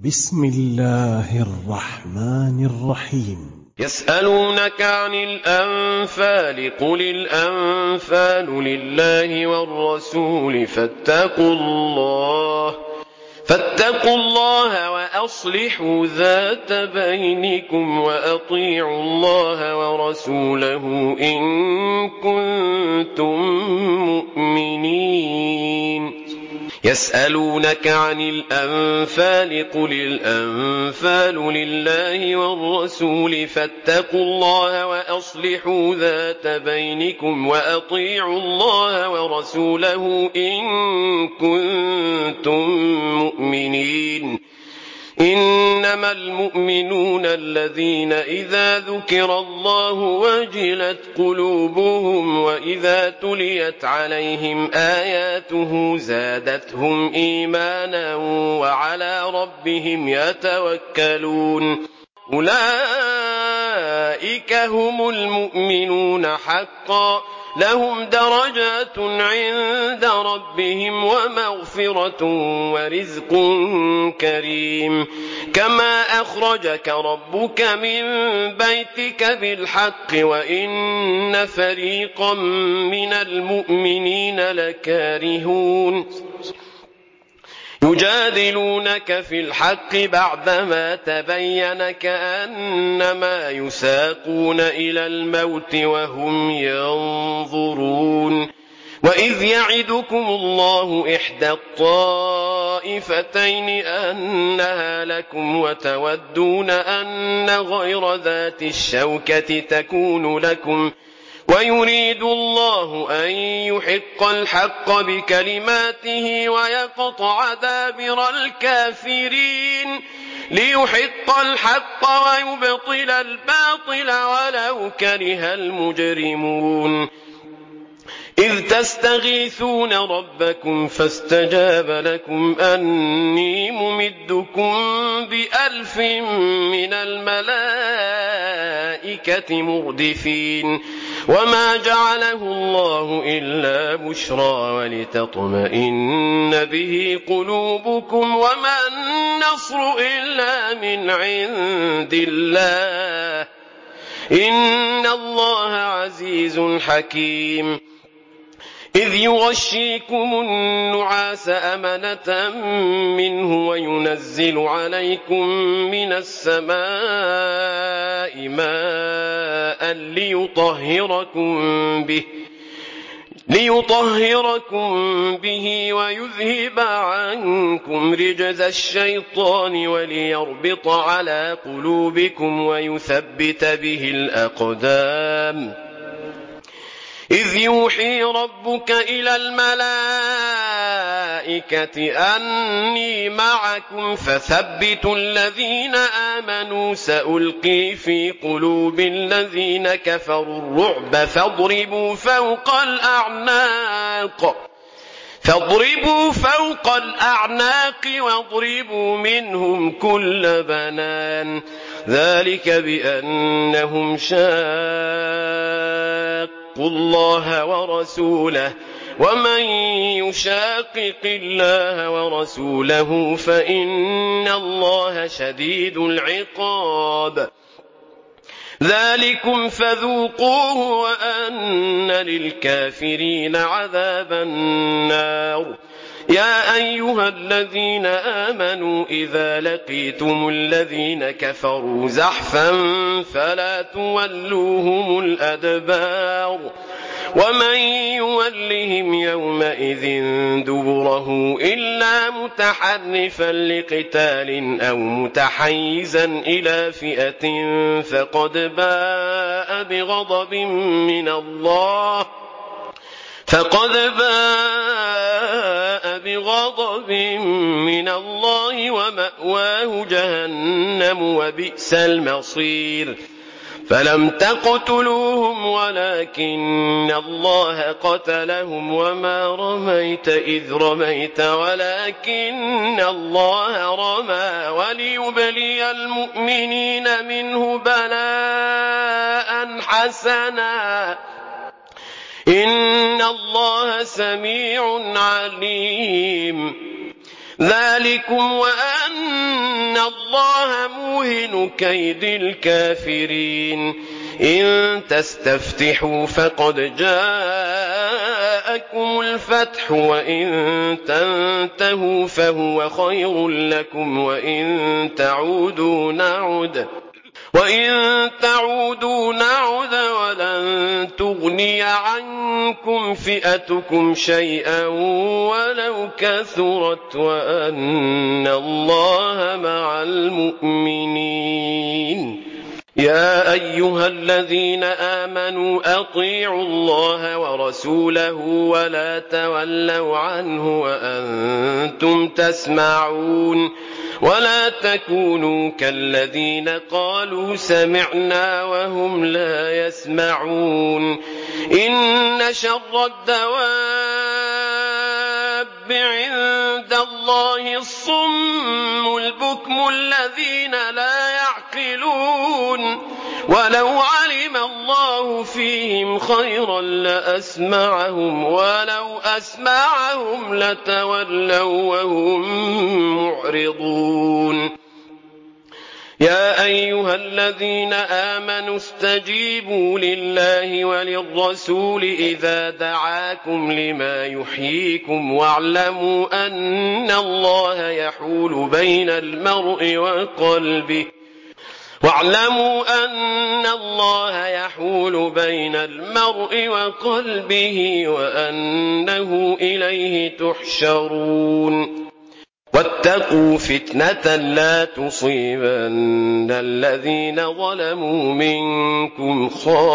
بسم الله الرحمن الرحيم. يسألونك عن الأنفال قل الأنفال لله والرسول فاتقوا الله وأصلحوا ذات بينكم وأطيعوا الله ورسوله إن كنتم مؤمنين. يسألونك عن الأنفال قل الأنفال لله والرسول فاتقوا الله وأصلحوا ذات بينكم وأطيعوا الله ورسوله إن كنتم مؤمنين. إنما المؤمنون الذين إذا ذكر الله وجلت قلوبهم وإذا تليت عليهم آياته زادتهم إيمانا وعلى ربهم يتوكلون. أولئك هم المؤمنون حقا لهم درجات عند ربهم ومغفرة ورزق كريم. كما أخرجك ربك من بيتك بالحق وإن فريقا من المؤمنين لكارهون يجادلونك في الحق بعدما تبين كأنما يساقون إلى الموت وهم ينظرون. وإذ يعدكم الله إحدى الطائفتين أنها لكم وتودون أن غير ذات الشوكة تكون لكم ويريد الله أن يحق الحق بكلماته ويقطع دابر الكافرين ليحق الحق ويبطل الباطل ولو كره المجرمون. إذ تستغيثون ربكم فاستجاب لكم أني ممدكم ب1000 من الملائكة مردفين. وما جعله الله إلا بشرى ولتطمئن به قلوبكم وما النصر إلا من عند الله إن الله عزيز حكيم. إذ يغشيكم النعاس أمنة منه وينزل عليكم من السماء ماء ليطهركم به ويذهب عنكم رجز الشيطان وليربط على قلوبكم ويثبت به الأقدام. إذ يوحي ربك إلى الملائكة أني معكم فثبتوا الذين آمنوا سألقي في قلوب الذين كفروا الرعب فاضربوا فوق الأعناق واضربوا منهم كل بنان ذلك بأنهم شاقوا الله ورسوله ومن يشاقق الله ورسوله فإن الله شديد العقاب. ذلكم فذوقوه وأن للكافرين عذاب النار. يا أيها الذين آمنوا إذا لقيتم الذين كفروا زحفا فلا تولوهم الأدبار ومن يولهم يومئذ دبره إلا متحرفا لقتال أو متحيزا إلى فئة فقد باء بغضب من الله ومأواه جهنم وبئس المصير. فلم تقتلوهم ولكن الله قتلهم وما رميت إذ رميت ولكن الله رمى وليبلي المؤمنين منه بلاء حسنا إن الله سميع عليم. ذلكم وأن الله موهن كيد الكافرين إن تستفتحوا فقد جاءكم الفتح وإن تنتهوا فهو خير لكم وإن تعودوا نعد ولن تغني عنكم فئتكم شيئا ولو كثرت وأن الله مع المؤمنين يا أيها الذين آمنوا أطيعوا الله ورسوله ولا تولوا عنه وأنتم تسمعون ولا تكونوا كالذين قالوا سمعنا وهم لا يسمعون إن شر الدواب عند الله الصم البكم الذين لا يعقلون ولو علم الله فيهم خيرا لأسمعهم ولو أسمعهم لتولوا وهم معرضون يا أيها الذين آمنوا استجيبوا لله وللرسول إذا دعاكم لما يحييكم واعلموا أن الله يحول بين المرء وقلبه وأنه إليه تحشرون واتقوا فتنة لا تصيبن الذين ظلموا منكم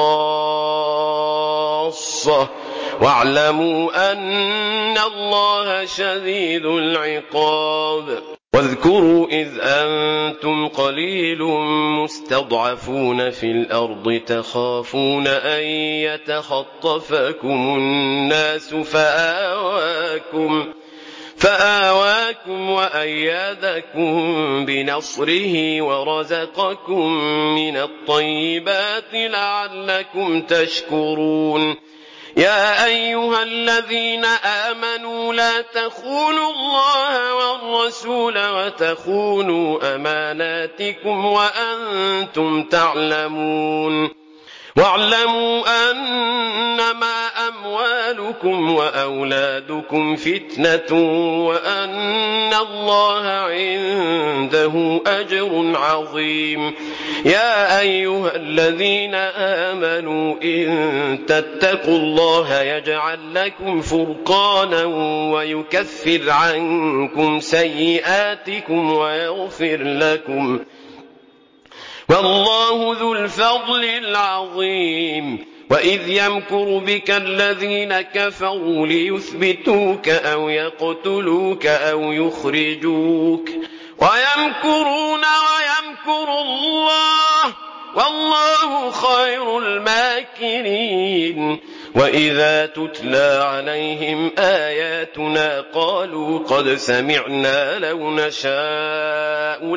خاصة واعلموا أن الله شديد العقاب واذكروا إذ أنتم قليل مستضعفون في الأرض تخافون أن يتخطفكم الناس فآواكم وأيدكم بنصره ورزقكم من الطيبات لعلكم تشكرون يا أيها الذين آمنوا لا تخونوا الله والرسول وتخونوا أماناتكم وأنتم تعلمون واعلموا أنما أموالكم وأولادكم فتنة وأن الله عنده أجر عظيم يا أيها الذين آمنوا إن تتقوا الله يجعل لكم فرقانا ويكفر عنكم سيئاتكم ويغفر لكم والله ذو الفضل العظيم وإذ يمكر بك الذين كفروا ليثبتوك أو يقتلوك أو يخرجوك ويمكرون ويمكر الله والله خير الماكرين وإذا تتلى عليهم آياتنا قالوا قد سمعنا لو نشاء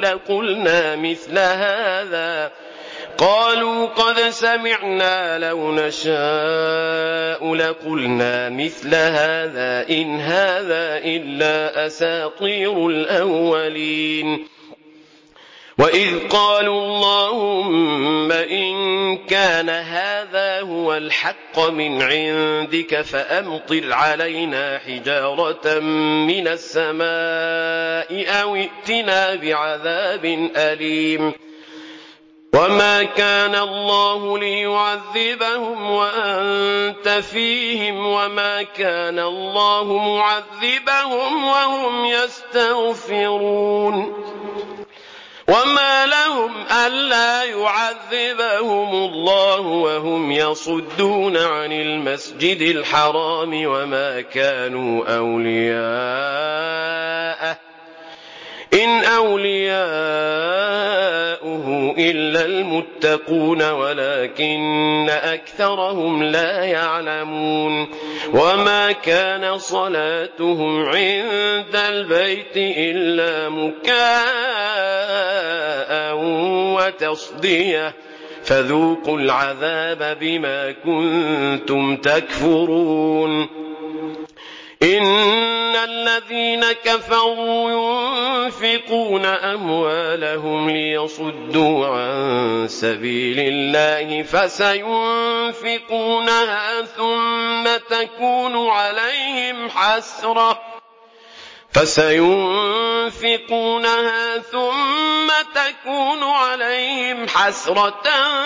لقلنا مثل هذا إن هذا إلا أساطير الأولين وإذ قالوا اللهم إن كان هذا هو الحق من عندك فأمطر علينا حجارة من السماء أو ائتنا بعذاب أليم وما كان الله ليعذبهم وأنت فيهم وما كان الله معذبهم وهم يستغفرون وما لهم ألا يعذبهم الله وهم يصدون عن المسجد الحرام وما كانوا أولياءه إن أولياؤه إلا المتقون ولكن أكثرهم لا يعلمون وما كان صلاتهم عند البيت إلا مكاء وتصدية فذوقوا العذاب بما كنتم تكفرون إن الذين كفروا ينفقون أموالهم ليصدوا عن سبيل الله فسينفقونها ثم تكون عليهم حسرة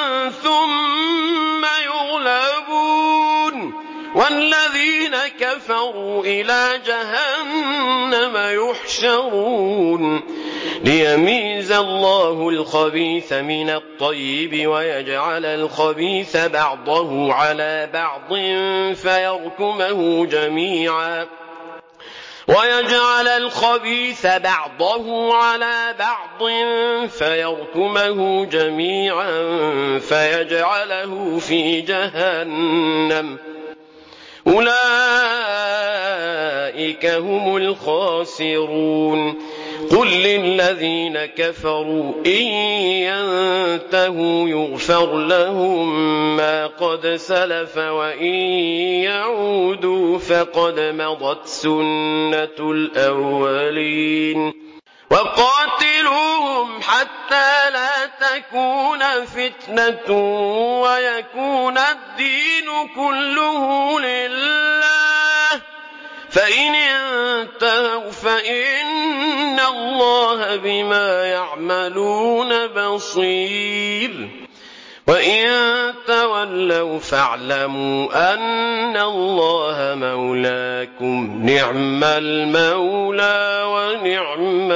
ثم يغلبون والذين كفروا إلى جهنم يحشرون ليميز الله الخبيث من الطيب ويجعل الخبيث بعضه على بعض فيركمه جميعا فيجعله في جهنم أولئك هم الخاسرون قل للذين كفروا إن ينتهوا يغفر لهم ما قد سلف وإن يعودوا فقد مضت سنة الأولين وقاتلوهم حتى لا تكون فتنة ويكون الدين كله لله فإن انتهوا فإن الله بما يعملون بصير وإن تولوا فاعلموا أن الله مولاكم نعم المولى ونعم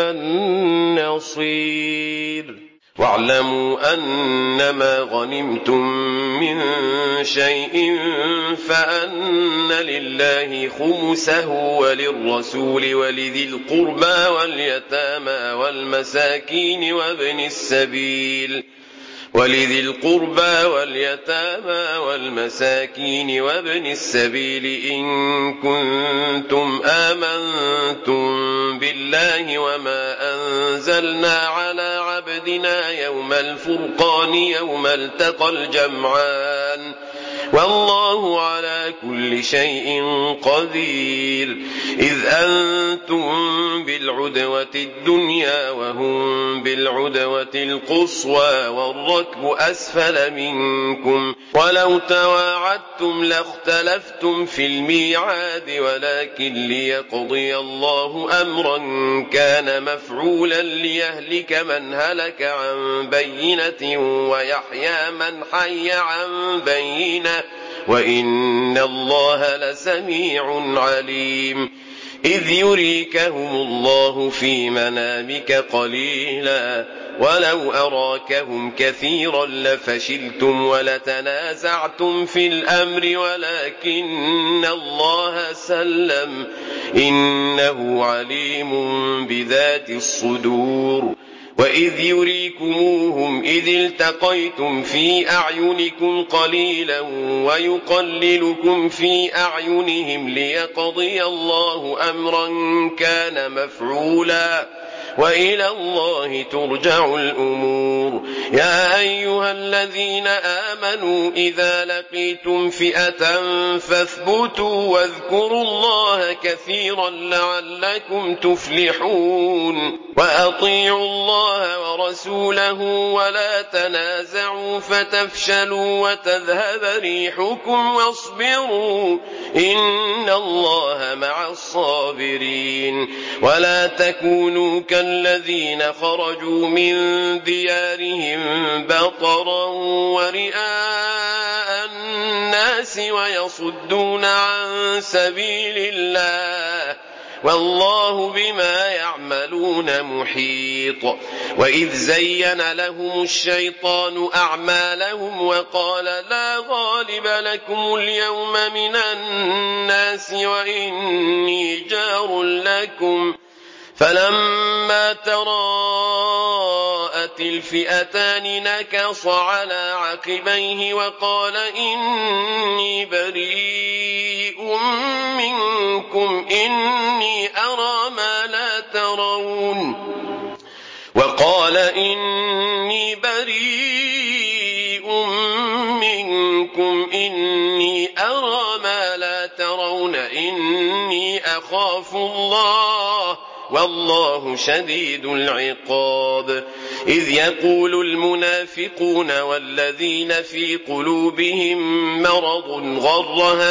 النصير واعلموا أنما غنمتم من شيء فأن لله خمسه وللرسول ولذي القربى واليتامى والمساكين وابن السبيل إن كنتم آمنتم بالله وما أنزلنا على عبدنا يوم الفرقان يوم التقى الجمعان والله على كل شيء قدير إذ أنتم بالعدوة الدنيا وهم بالعدوة القصوى والركب أسفل منكم ولو تواعدتم لاختلفتم في الميعاد ولكن ليقضي الله أمرا كان مفعولا ليهلك من هلك عن بينة ويحيى من حي عن بينة وإن الله لسميع عليم إذ يريكهم الله في منامك قليلا ولو أراكهم كثيرا لفشلتم ولتنازعتم في الأمر ولكن الله سلم إنه عليم بذات الصدور وإذ يريكموهم إذ التقيتم في أعينكم قليلا ويقللكم في أعينهم ليقضي الله أمرا كان مفعولا وإلى الله ترجع الأمور يا أيها الذين آمنوا إذا لقيتم فئة فاثبتوا واذكروا الله كثيرا لعلكم تفلحون وأطيعوا الله ورسوله ولا تنازعوا فتفشلوا وتذهب ريحكم واصبروا إن الله مع الصابرين ولا تكونوا كالذين خرجوا من ديارهم بطرا ورئاء الناس ويصدون عن سبيل الله والله بما يعملون محيط وإذ زين لهم الشيطان أعمالهم وقال لا غالب لكم اليوم من الناس وإني جار لكم فلما تراءت الفئتان نكص على عقبيه وقال إني بريء منكم إني أرى ما لا ترون إني يخافوا الله والله شديد العقاب. إذ يقول المنافقون والذين في قلوبهم مرض غر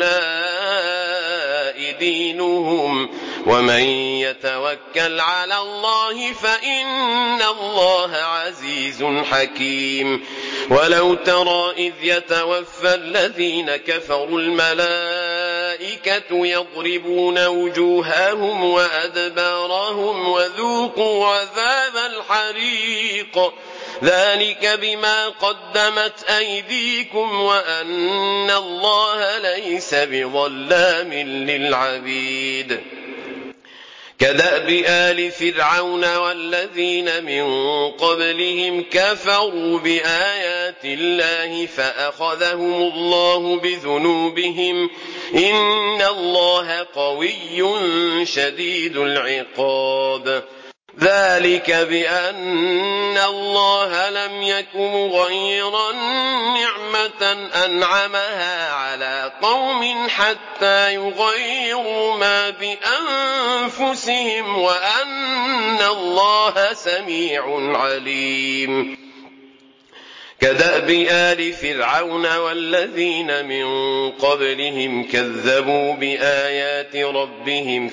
هؤلاء دينهم ومن يتوكل على الله فإن الله عزيز حكيم. ولو ترى إذ يتوفى الذين كفروا الملائكة يضربون وجوههم وأدبارهم وذوقوا عذاب الحريق ذلك بما قدمت أيديكم وأن الله ليس بظلام للعبيد. كدأب آل فرعون والذين من قبلهم كفروا بآيات الله فأخذهم الله بذنوبهم إن الله قوي شديد العقاب. ذلك بأن الله لم يك مغيرا نعمة أنعمها على قوم حتى يغيروا ما بأنفسهم وأن الله سميع عليم. كدأب آل فرعون والذين من قبلهم كذبوا بآيات ربهم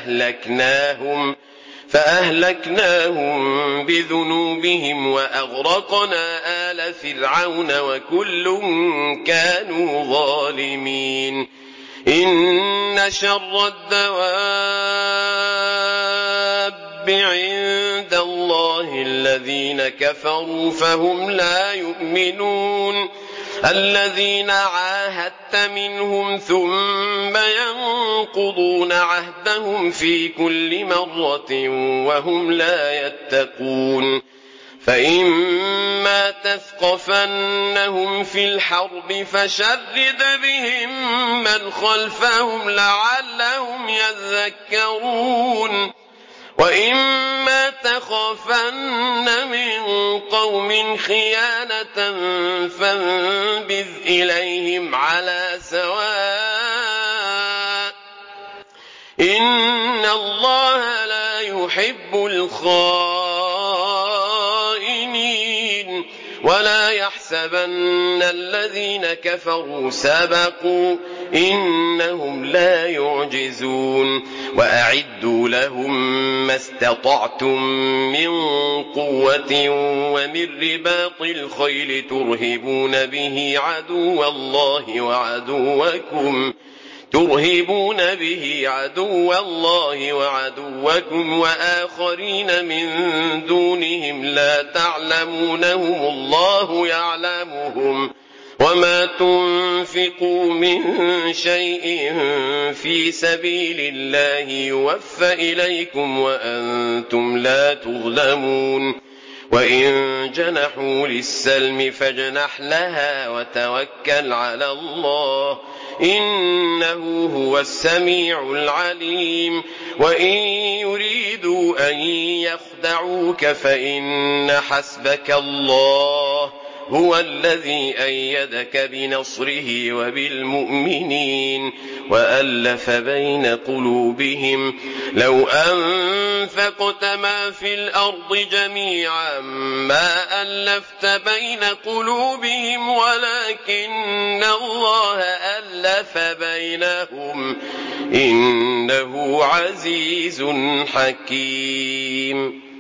فأهلكناهم بذنوبهم وأغرقنا آل فرعون وكل كانوا ظالمين. إن شر الدواب عند الله الذين كفروا فهم لا يؤمنون. الذين عاهدت منهم ثم ينقضون عهدهم في كل مرة وهم لا يتقون. فإما تثقفنهم في الحرب فشرد بهم من خلفهم لعلهم يذكرون. وإما تخافن من قوم خيانة فانبذ إليهم على سواء إن الله لا يحب الخائنين. ولا يحسبن الذين كفروا سبقوا إنهم لا يعجزون. وأعدوا لهم ما استطعتم من قوة ومن رباط الخيل ترهبون به عدو الله وعدوكم وآخرين من دونهم لا تعلمونهم الله يعلمهم. وما تنفقوا من شيء في سبيل الله يوفى إليكم وأنتم لا تظلمون. وإن جنحوا للسلم فاجنح لها وتوكل على الله إنه هو السميع العليم. وإن يريدوا أن يخدعوك فإن حسبك الله هو الذي أيدك بنصره وبالمؤمنين وألف بين قلوبهم لو أنفقت ما في الأرض جميعا ما ألفت بين قلوبهم ولكن الله ألف بينهم إنه عزيز حكيم.